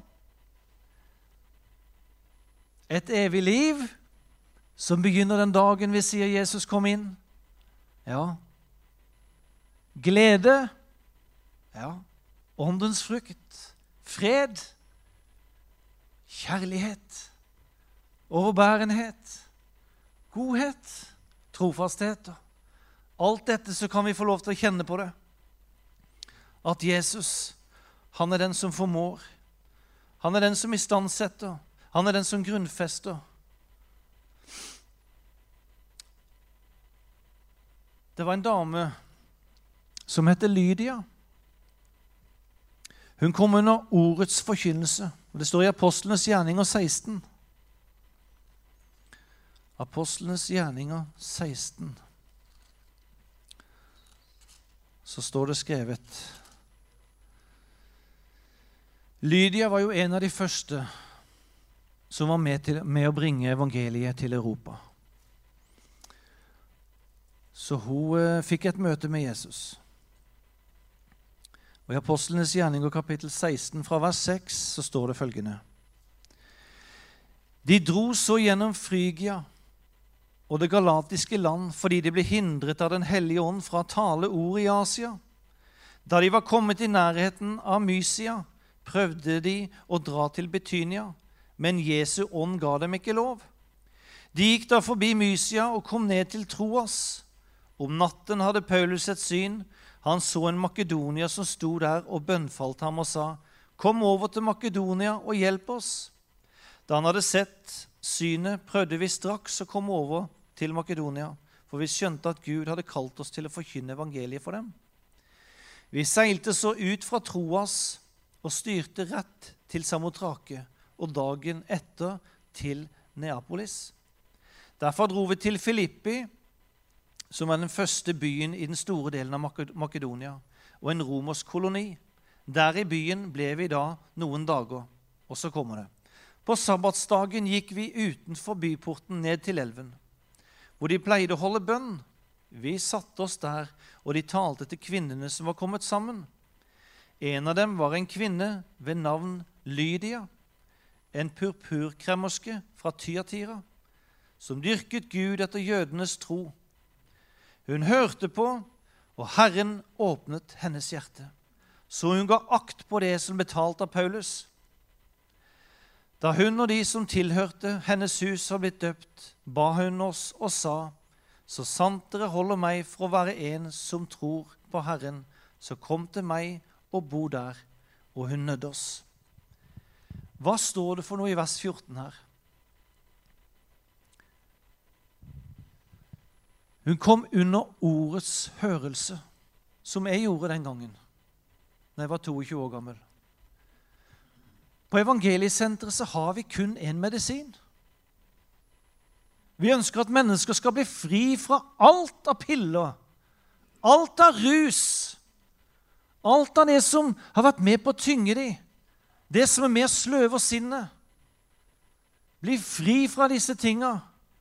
[SPEAKER 4] Et evig liv som begynner den dagen vi sier Jesus kom inn. Ja. Glede. Ja. Åndens frukt. Fred. Kjærlighet. Overbærenhet. Godhet. Trofasthet. Alt dette så kan vi få lov til å kjenne på det. At Jesus, han er den som formår. Han er den som istandsetter. Han er den som grunnfester. Det var en dame som heter Lydia. Hun kom under ordets forkynnelse. Det står i Apostlenes gjerninger seksten. Apostlenes gjerninger seksten. Så står det skrevet. Lydia var jo en av de første som var med, til, med å bringe evangeliet til Europa. Så hun eh, fikk et møte med Jesus. Og i Apostlenes gjerninger kapittel seksten fra vers seks så står det følgende. De dro så gjennom Frygia og det galatiske land fordi de ble hindret av den hellige ånd fra å tale ord i Asia. Da de var kommet i nærheten av Mysia, prøvde de å dra til Betynia, men Jesu ånd ga dem ikke lov. De gikk da forbi Mysia og kom ned til Troas. Om natten hadde Paulus et syn. Han så en Makedonia som sto der og bønnfalt ham og sa, «Kom over til Makedonia og hjelp oss.» Da han hadde sett synet, prøvde vi straks å komme over til Makedonia, for vi skjønte at Gud hadde kalt oss til å forkynne evangeliet for dem. Vi seilte så ut fra Troas og styrte rett til Samotrake, og dagen etter til Neapolis. Derfor dro vi til Filippi, som er den første byen i den store delen av Makedonia, og en romersk koloni. Der i byen ble vi da noen dager, og så kommer det. På sabbatsdagen gikk vi utenfor byporten ned til elven, hvor de pleide å holde bønn. Vi satte oss der, og de talte til kvinnene som var kommet sammen. En av dem var en kvinne ved navn Lydia, en purpurkremmerske fra Thyatira, som dyrket Gud etter jødenes tro. Hun hørte på, og Herren åpnet hennes hjerte, så hun ga akt på det som betalt av Paulus. Da hun og de som tilhørte hennes hus har blitt døpt, ba hun oss og sa, så sant dere holder meg for å være en som tror på Herren, så kom til meg å bo der, og hun nødde oss. Hva står det for noe i vers fjorten her? Hun kom under ordets hørelse, som jeg gjorde den gangen, da jeg var toogtjue år gammel. På evangeliesenteret så har vi kun en medisin. Vi ønsker at mennesker skal bli fri fra alt av piller, alt av rus, alt av det som har vært med på å tynge dem, det som er med å sløve sinnet. Bli fri fra disse tingene.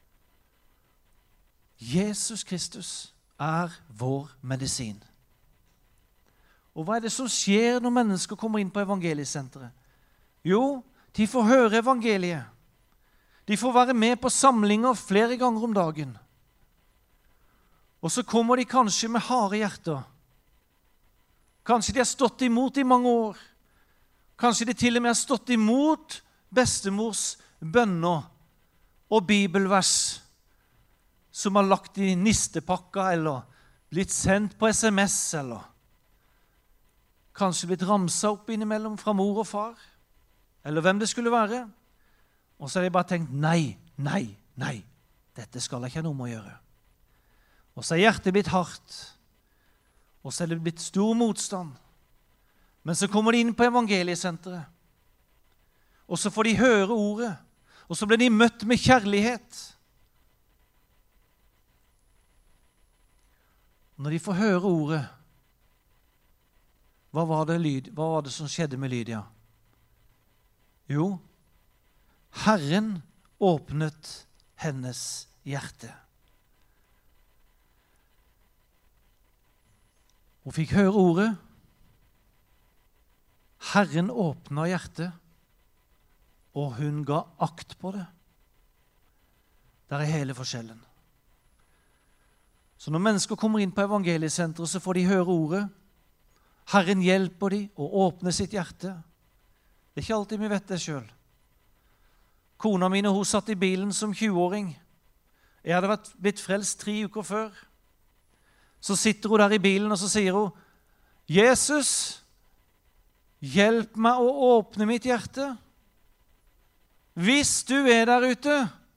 [SPEAKER 4] Jesus Kristus er vår medisin. Og hva er det som skjer når mennesker kommer inn på evangeliesenteret? Jo, de får høre evangeliet. De får være med på samlinger flere ganger om dagen. Og så kommer de kanskje med harde hjerter. Kanskje de har stått imot i mange år. Kanskje de til og med har stått imot bestemors bønner og bibelvers som har lagt i nistepakka, eller blitt sendt på sms, eller kanskje blitt ramset opp innimellom fra mor og far, eller hvem det skulle være. Og så har de bare tenkt, nei, nei, nei, dette skal jeg ikke ha noe med å gjøre. Og så er hjertet blitt hardt, og så er det blitt stor motstand. Men så kommer de inn på evangeliesenteret, og så får de høre ordet, og så blir de møtt med kjærlighet. Når de får høre ordet, hva var det, lyd, hva var det som skjedde med Lydia? Jo, Herren åpnet hennes hjerte. Hun fikk høre ordet. Herren åpnet hjertet, og hun ga akt på det. Der er hele forskjellen. Så når mennesker kommer inn på evangeliesenteret, så får de høre ordet. Herren hjelper dem å åpne sitt hjerte. Det er ikke alltid vi vet det selv. Kona mine, hun satt i bilen som tjue-åring. Jeg hadde vært, blitt frelst tre uker før. Så sitter hun der i bilen, og så sier hun, Jesus, hjelp meg å åpne mitt hjerte. Hvis du er der ute,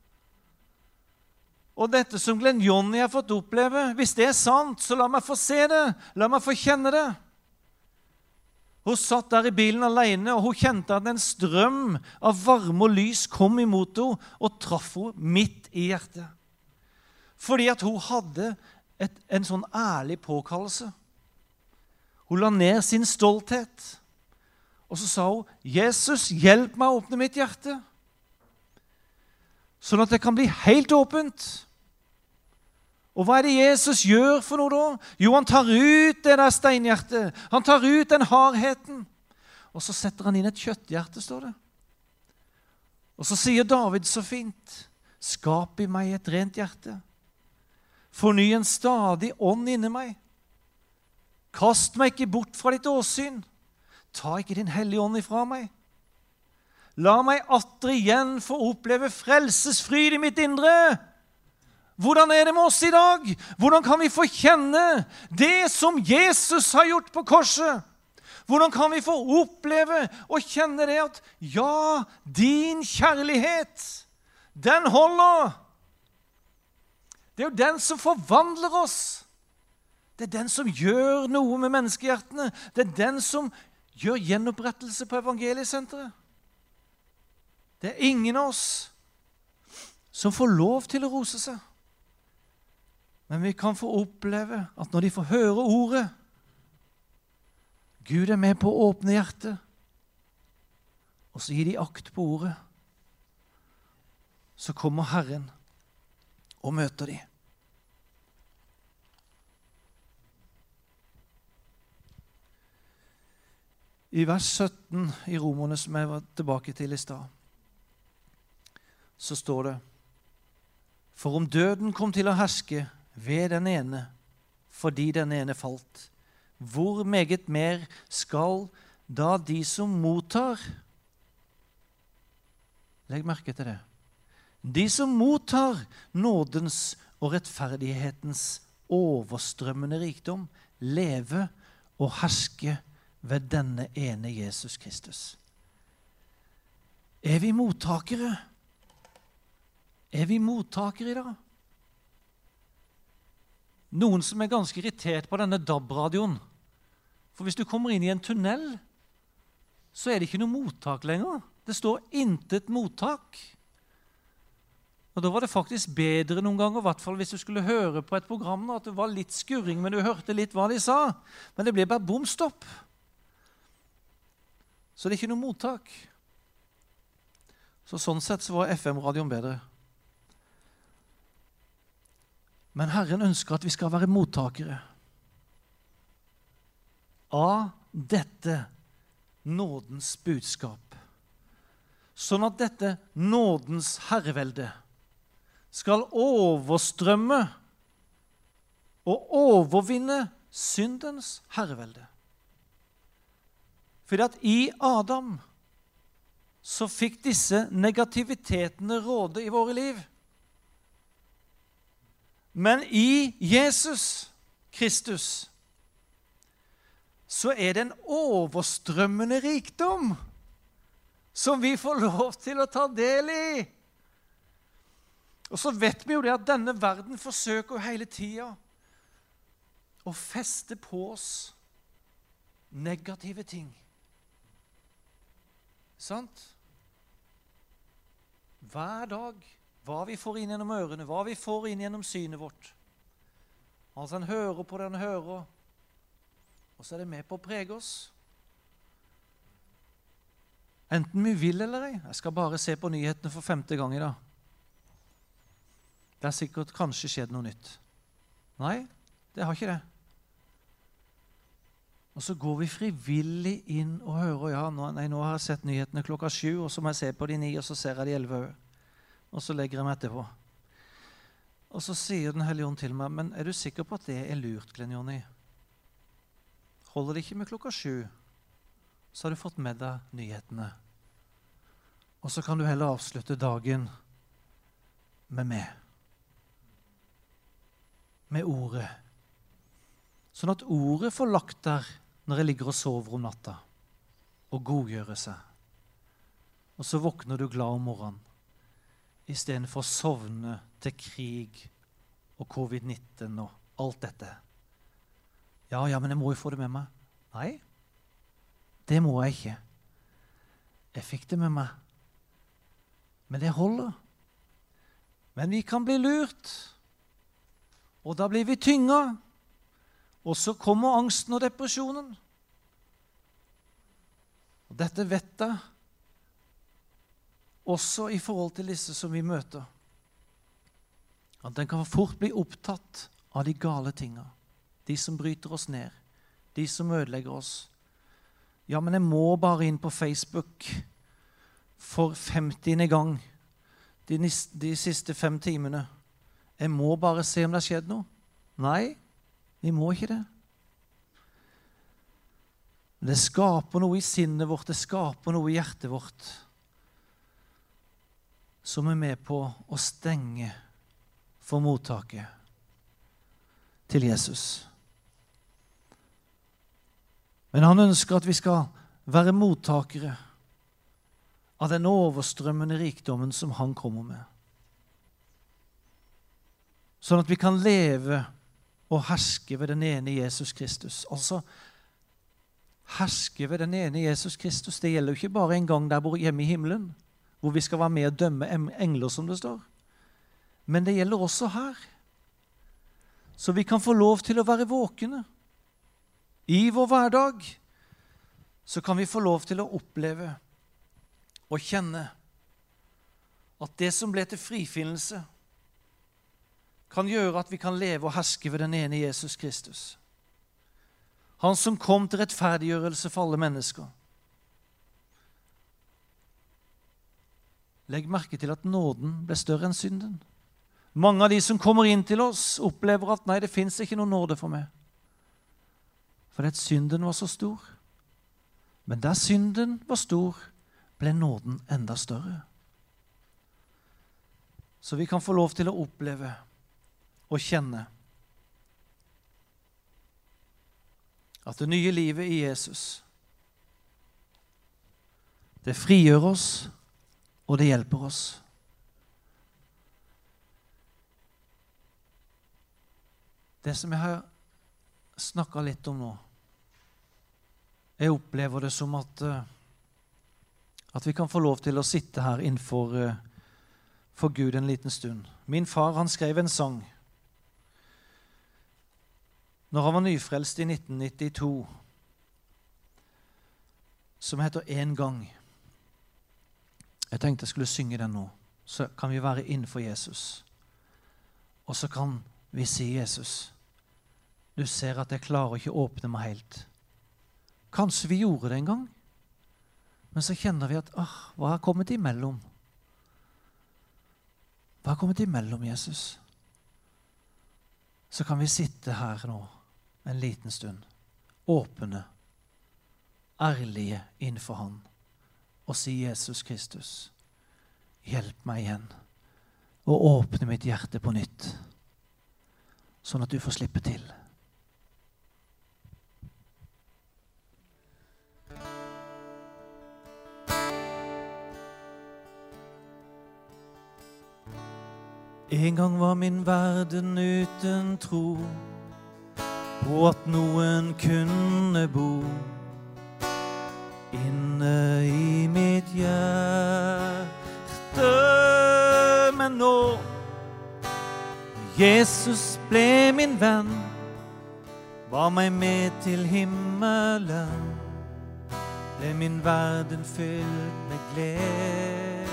[SPEAKER 4] og dette som Glenn Johnny har fått oppleve, hvis det er sant, så la meg få se det, la meg få kjenne det. Hun satt der i bilen alene, og hun kjente at en strøm av varme og lys kom imot henne og traff henne midt i hjertet. Fordi at hun hadde et, en sånn ærlig påkallelse. Hun la ned sin stolthet, og så sa hun, Jesus, hjelp meg å åpne mitt hjerte, sånn at det kan bli helt åpent. Og hva er det Jesus gjør for noe da? Jo, han tar ut det der steinhjertet. Han tar ut den hardheten. Og så setter han inn et kjøtthjerte, står det. Og så sier David så fint, skap i meg et rent hjerte. Forny en stadig ånd inni meg. Kast meg ikke bort fra ditt åsyn. Ta ikke din hellige ånd ifra meg. La meg atter igjen få oppleve frelsesfryd i mitt indre. Hvordan er det med oss i dag? Hvordan kan vi få kjenne det som Jesus har gjort på korset? Hvordan kan vi få oppleve og kjenne det at ja, din kjærlighet, den holder. Det er jo den som forvandler oss. Det er den som gjør noe med menneskehjertene. Det er den som gjør gjenopprettelse på evangeliesenteret. Det er ingen av oss som får lov til å rose seg. Men vi kan få oppleve at når de får høre ordet, Gud er med på å åpne hjertet, og så gir de akt på ordet. Så kommer Herren og møter de. I vers sytten i Romerne, som jeg var tilbake til i stad, så står det, for om døden kom til å herske ved den ene, fordi den ene falt, hvor meget mer skal da de som mottar, legg merke til det, de som mottar nådens og rettferdighetens overstrømmende rikdom, leve og herske ved denne ene Jesus Kristus. Er vi mottakere? Er vi mottakere i dag? Noen som er ganske irritert på denne D A B-radioen. For hvis du kommer inn i en tunnel, så er det ikke noe mottak lenger. Det står intet mottak. Og da var det faktisk bedre noen ganger, i hvert fall hvis du skulle høre på et program, at det var litt skurring, men du hørte litt hva de sa. Men det ble bare bom stopp. Så det er ikke noe mottak. Så sånn sett så var F M-radioen bedre. Men Herren ønsker at vi skal være mottakere av dette nådens budskap. Sånn at dette nådens herrevelde skal overstrømme og overvinne syndens herrevelde. Fordi at i Adam så fikk disse negativitetene råde i våre liv. Men i Jesus Kristus så er det en overstrømmende rikdom som vi får lov til å ta del i. Og så vet vi jo det at denne verden forsøker hele tiden å feste på oss negative ting. Sant? Hver dag, hva vi får inn gjennom ørene, hva vi får inn gjennom synet vårt. Altså han hører på det han hører, og så er det med på å prege oss. Enten vi vil eller ei. Jeg skal bare se på nyhetene for femte gang i dag. Det har sikkert kanskje skjedd noe nytt. Nei, det har ikke det. Og så går vi frivillig inn og hører, ja, nå, nei, nå har jeg sett nyhetene klokka sju, og så må jeg se på de ni, og så ser jeg de elleve. Og så legger jeg meg etterpå. Og så sier Den hellige ånd til meg, men er du sikker på at det er lurt, Glenn Jonny? Holder det ikke med klokka sju, så har du fått med deg nyhetene. Og så kan du heller avslutte dagen med meg. Med ordet. Sånn at ordet får lagt der når jeg ligger og sover om natta, og godgjøre seg. Og så våkner du glad om morgenen, i stedet for å sovne til krig og covid nitten og alt dette. Ja, ja, men jeg må jo få det med meg. Nei, det må jeg ikke. Jeg fikk det med meg. Men det holder. Men vi kan bli lurt, og da blir vi tynga. Og så kommer angsten og depresjonen. Og dette vet jeg også i forhold til disse som vi møter. At den kan fort bli opptatt av de gale tingene. De som bryter oss ned. De som ødelegger oss. Ja, men jeg må bare inn på Facebook for femtiende gang de, de siste fem timene. Jeg må bare se om det har skjedd noe. Nei, vi må ikke det. Det skaper noe i sinnet vårt, det skaper noe i hjertet vårt, som er med på å stenge for mottaket til Jesus. Men han ønsker at vi skal være mottakere av den overstrømmende rikdommen som han kommer med. Sånn at vi kan leve og herske ved den ene Jesus Kristus. Altså, herske ved den ene Jesus Kristus, det gjelder jo ikke bare en gang der hjemme i himmelen, hvor vi skal være med og dømme engler, som det står. Men det gjelder også her. Så vi kan få lov til å være våkne. I vår hverdag så kan vi få lov til å oppleve og kjenne at det som ble til frifinnelse, kan gjøre at vi kan leve og herske ved den ene Jesus Kristus. Han som kom til rettferdiggjørelse for alle mennesker. Legg merke til at nåden ble større enn synden. Mange av de som kommer inn til oss, opplever at nei, det finnes ikke noen nåde for meg. For at synden var så stor. Men der synden var stor, ble nåden enda større. Så vi kan få lov til å oppleve og kjenne at det nye livet i Jesus Det frigjør oss, og det hjelper oss. Det som jeg har snakket litt om nå, jeg opplever det som at, at vi kan få lov til å sitte her innenfor for Gud en liten stund. Min far, han skrev en sang når han var nyfrelst i nitten nittito, som heter En gang. Jeg tenkte jeg skulle synge den nå. Så kan vi være innenfor Jesus. Og så kan vi si, Jesus, du ser at jeg klarer ikke å åpne meg helt. Kanskje vi gjorde det en gang, men så kjenner vi at, ah, hva har kommet imellom? Hva har kommet imellom, Jesus? Så kan vi sitte her nå en liten stund, åpne, ærlige innenfor han, og si, Jesus Kristus, hjelp meg igjen, og åpne mitt hjerte på nytt, sånn at du får slippe til. En gang var min verden uten tro på at noen kunne bo inne i mitt hjerte. Men nå Jesus ble min venn, var meg med til himmelen, ble min verden fylt med glede.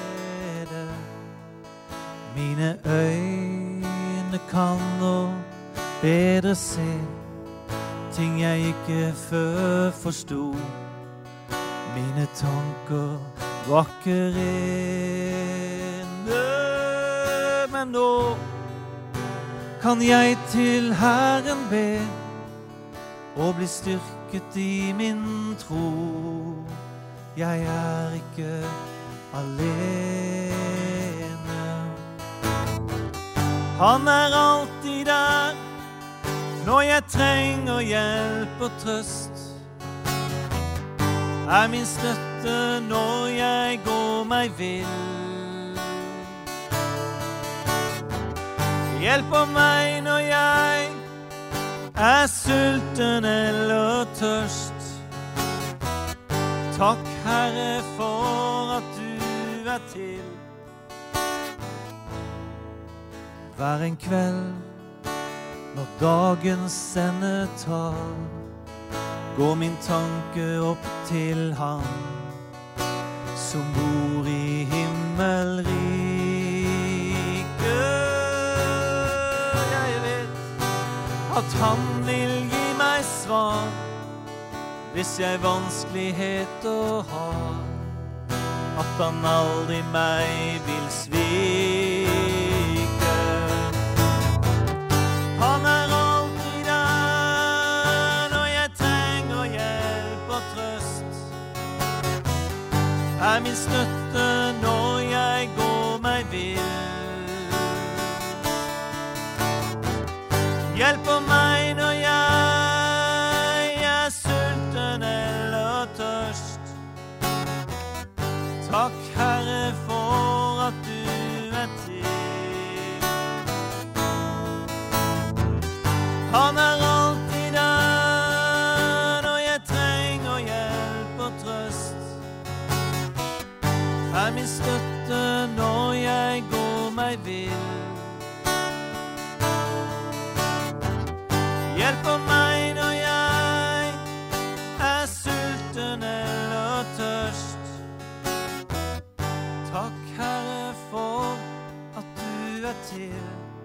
[SPEAKER 4] Mine øyne kan nå bedre se ting jeg ikke før forstod. Mine tanker var ikke rene, men nå kan jeg til Herren be og bli styrket i min tro. Jeg er ikke alene. Han er alltid der når jeg trenger hjelp og trøst. Er min støtte når jeg går meg vill. Hjelper meg når jeg er sulten eller tørst. Takk, Herre, for at du er til. Hver en kveld når dagens ende tar, går min tanke opp til han som bor i himmelriket. Jeg vet at han vil gi meg svar hvis jeg vanskeligheter har, at han aldri meg vil svike. Han er alltid der når jeg trenger hjelp og trøst. Er min støtte når jeg går meg vill. Hjelper meg når jeg er sulten eller tørst. Takk, Herre, for at du er til. Han er alltid der når jeg trenger hjelp og trøst. Er min støtte når jeg går meg vill. Hjelper meg når jeg er sulten eller tørst. Takk, Herre, for at du er til.